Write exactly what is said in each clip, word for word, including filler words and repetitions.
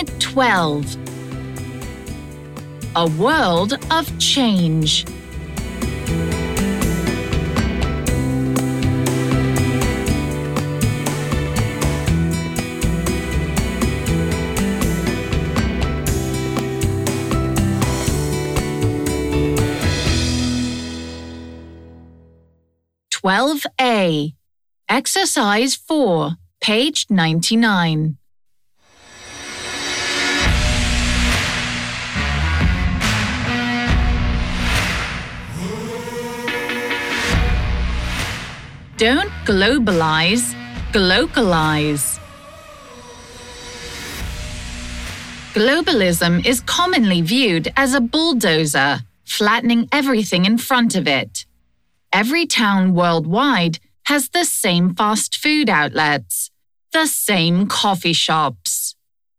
Unit twelve. A world of change. twelve A. Exercise four, page ninety-nine. Don't globalize, glocalize. Globalism is commonly viewed as a bulldozer, flattening everything in front of it. Every town worldwide has the same fast food outlets, the same coffee shops.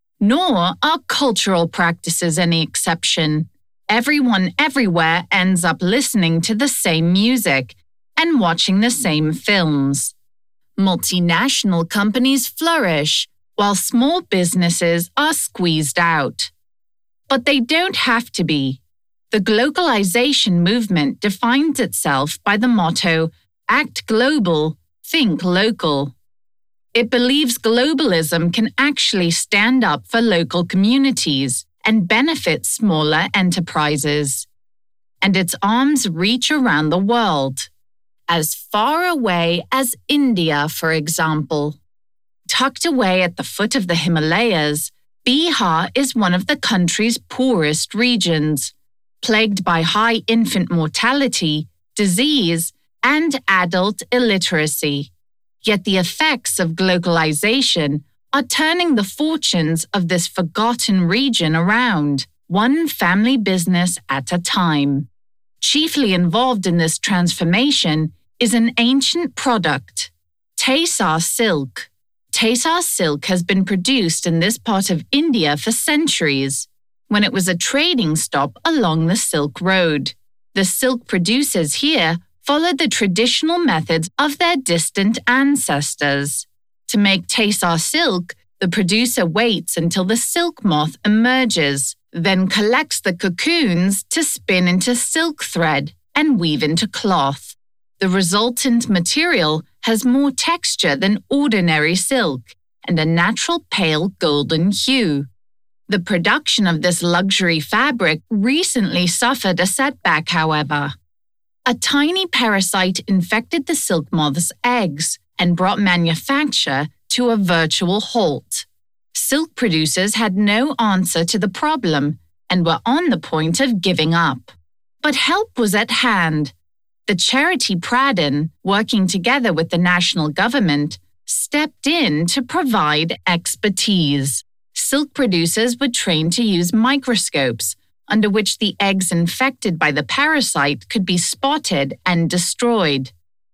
Nor are cultural practices any exception. Everyone everywhere ends up listening to the same music and watching the same films. Multinational companies flourish, while small businesses are squeezed out. But they don't have to be. The globalization movement defines itself by the motto, "Act global, think local." It believes globalism can actually stand up for local communities and benefit smaller enterprises. And its arms reach around the world, as far away as India, for example. Tucked away at the foot of the Himalayas, Bihar is one of the country's poorest regions, plagued by high infant mortality, disease, and adult illiteracy. Yet the effects of globalization are turning the fortunes of this forgotten region around, one family business at a time. Chiefly involved in this transformation is an ancient product, Taisar silk. Taisar silk has been produced in this part of India for centuries, when it was a trading stop along the Silk Road. The silk producers here followed the traditional methods of their distant ancestors. To make Taisar silk, the producer waits until the silk moth emerges, then collects the cocoons to spin into silk thread and weave into cloth. The resultant material has more texture than ordinary silk and a natural pale golden hue. The production of this luxury fabric recently suffered a setback, however. A tiny parasite infected the silk moth's eggs and brought manufacture to a virtual halt. Silk producers had no answer to the problem and were on the point of giving up. But help was at hand. The charity Pradhan, working together with the national government, stepped in to provide expertise. Silk producers were trained to use microscopes, under which the eggs infected by the parasite could be spotted and destroyed.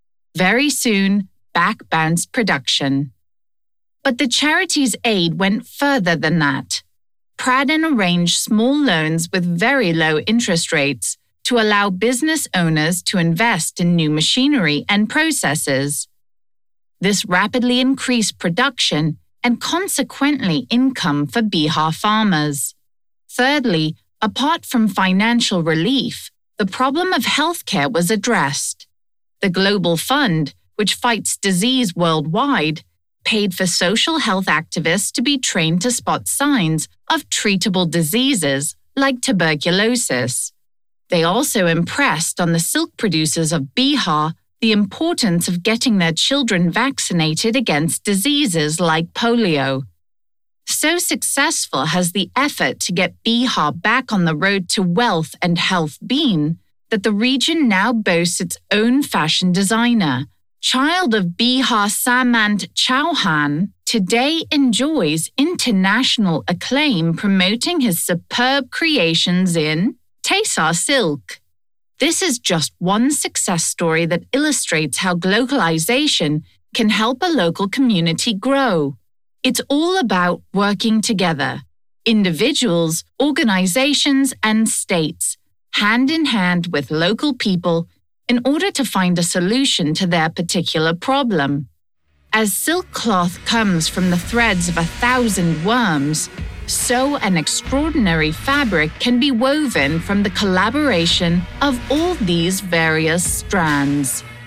Very soon, back bounced production. But the charity's aid went further than that. Pradhan arranged small loans with very low interest rates to allow business owners to invest in new machinery and processes. This rapidly increased production and consequently income for Bihar farmers. Thirdly, apart from financial relief, the problem of healthcare was addressed. The Global Fund, which fights disease worldwide, paid for social health activists to be trained to spot signs of treatable diseases like tuberculosis. They also impressed on the silk producers of Bihar the importance of getting their children vaccinated against diseases like polio. So successful has the effort to get Bihar back on the road to wealth and health been that the region now boasts its own fashion designer. Child of Bihar Samant Chauhan today enjoys international acclaim promoting his superb creations in Taisar silk. This is just one success story that illustrates how globalization can help a local community grow. It's all about working together, individuals, organizations, and states, hand in hand with local people in order to find a solution to their particular problem. As silk cloth comes from the threads of a thousand worms, So an extraordinary fabric can be woven from the collaboration of all these various strands.